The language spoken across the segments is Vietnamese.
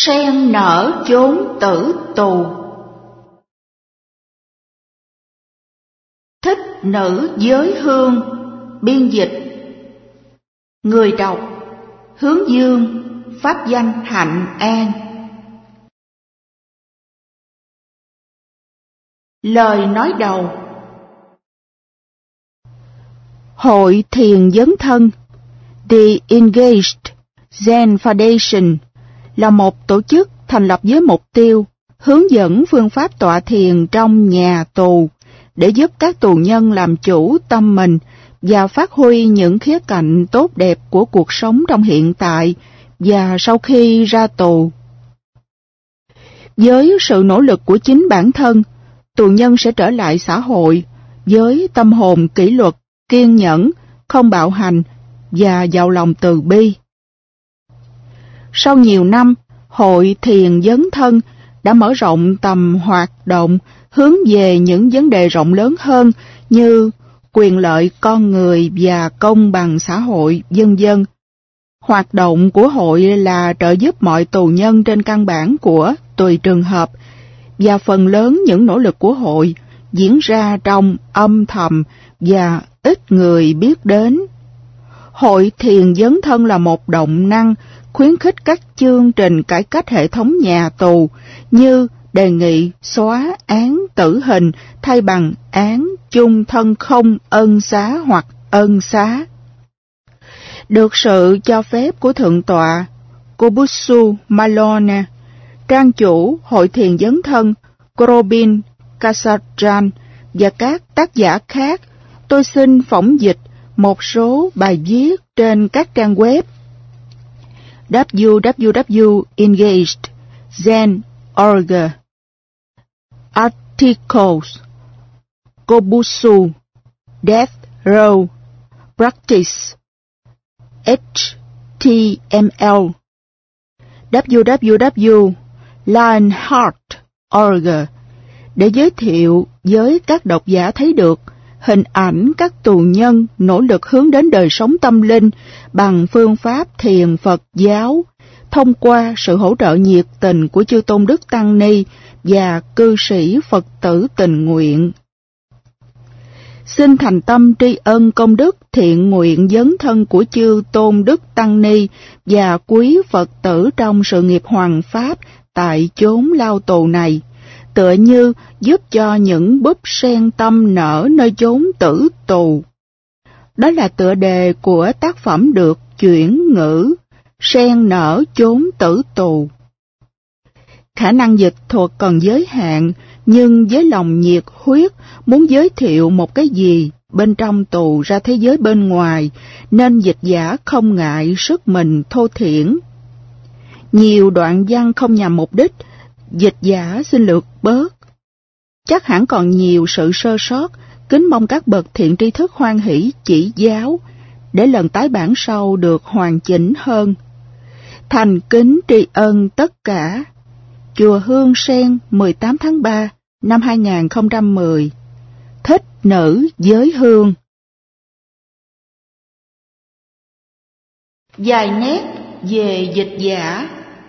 Sen nở chốn tử tù. Thích nữ giới hương. Biên dịch. Người đọc Hướng Dương. Pháp danh Hạnh An. Lời nói đầu. Hội Thiền Dấn Thân The Engaged Zen Foundation là một tổ chức thành lập với mục tiêu hướng dẫn phương pháp tọa thiền trong nhà tù để giúp các tù nhân làm chủ tâm mình và phát huy những khía cạnh tốt đẹp của cuộc sống trong hiện tại và sau khi ra tù. Với sự nỗ lực của chính bản thân, tù nhân sẽ trở lại xã hội với tâm hồn kỷ luật, kiên nhẫn, không bạo hành và giàu lòng từ bi. Sau nhiều năm, Hội Thiền Dấn Thân đã mở rộng tầm hoạt động hướng về những vấn đề rộng lớn hơn như quyền lợi con người và công bằng xã hội, vân vân. Hoạt động của hội là trợ giúp mọi tù nhân trên căn bản của tùy trường hợp, và phần lớn những nỗ lực của hội diễn ra trong âm thầm và ít người biết đến. Hội Thiền Dấn Thân là một động năng khuyến khích các chương trình cải cách hệ thống nhà tù như đề nghị xóa án tử hình thay bằng án chung thân không ân xá hoặc ân xá. Được sự cho phép của Thượng tọa Kobutsu Malone, trang chủ Hội Thiền Dấn Thân Robin Kasajan và các tác giả khác, tôi xin phỏng dịch một số bài viết trên các trang web www.engagedzen.org, articles, Kobutsu, Death Row, Practice, HTML, www.lionheart.org để giới thiệu với các độc giả thấy được hình ảnh các tù nhân nỗ lực hướng đến đời sống tâm linh bằng phương pháp thiền Phật giáo thông qua sự hỗ trợ nhiệt tình của chư tôn đức tăng ni và cư sĩ Phật tử tình nguyện. Xin thành tâm tri ân công đức thiện nguyện dấn thân của chư tôn đức tăng ni và quý Phật tử trong sự nghiệp hoằng pháp tại chốn lao tù này, tựa như giúp cho những búp sen tâm nở nơi chốn tử tù. Đó là tựa đề của tác phẩm được chuyển ngữ Sen nở chốn tử tù. Khả năng dịch thuật còn giới hạn, nhưng với lòng nhiệt huyết muốn giới thiệu một cái gì bên trong tù ra thế giới bên ngoài, nên dịch giả không ngại sức mình thô thiển. Nhiều đoạn văn không nhằm mục đích, dịch giả xin lược bớt. Chắc hẳn còn nhiều sự sơ sót, kính mong các bậc thiện tri thức hoan hỷ chỉ giáo, để lần tái bản sau được hoàn chỉnh hơn. Thành kính tri ân tất cả. Chùa Hương Sen, 18 tháng 3 năm 2010. Thích nữ giới hương. Vài nét về dịch giả.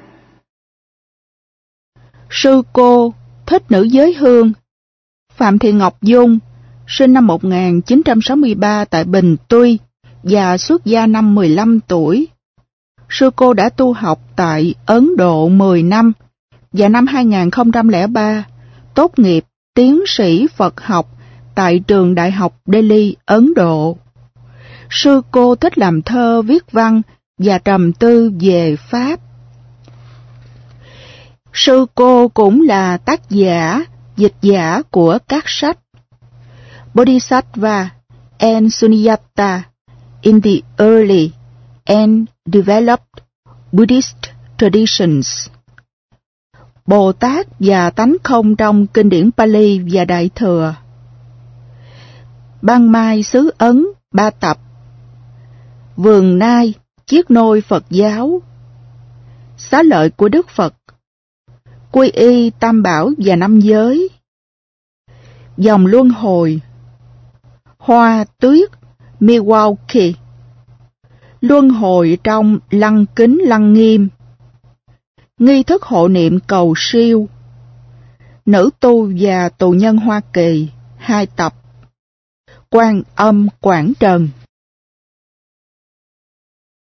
Sư cô Thích nữ giới hương Phạm Thị Ngọc Dung, sinh năm 1963 tại Bình Tuy và xuất gia năm 15 tuổi. Sư cô đã tu học tại Ấn Độ 10 năm và năm 2003 tốt nghiệp tiến sĩ Phật học tại trường Đại học Delhi, Ấn Độ. Sư cô thích làm thơ, viết văn và trầm tư về Pháp. Sư cô cũng là tác giả, dịch giả của các sách Bodhisattva and Sunyata in the Early and Developed Buddhist Traditions, Bồ Tát và Tánh Không trong kinh điển Pali và Đại Thừa, Ban Mai xứ Ấn 3 tập, Vườn Nai, chiếc nôi Phật giáo, Xá lợi của Đức Phật, Quy y Tam Bảo và Năm Giới, Dòng Luân Hồi, Hoa Tuyết Milwaukee, Luân Hồi trong Lăng Kính Lăng Nghiêm, Nghi thức hộ niệm cầu siêu. Nữ tu và tù nhân Hoa Kỳ, 2 tập. Quan Âm Quảng Trần.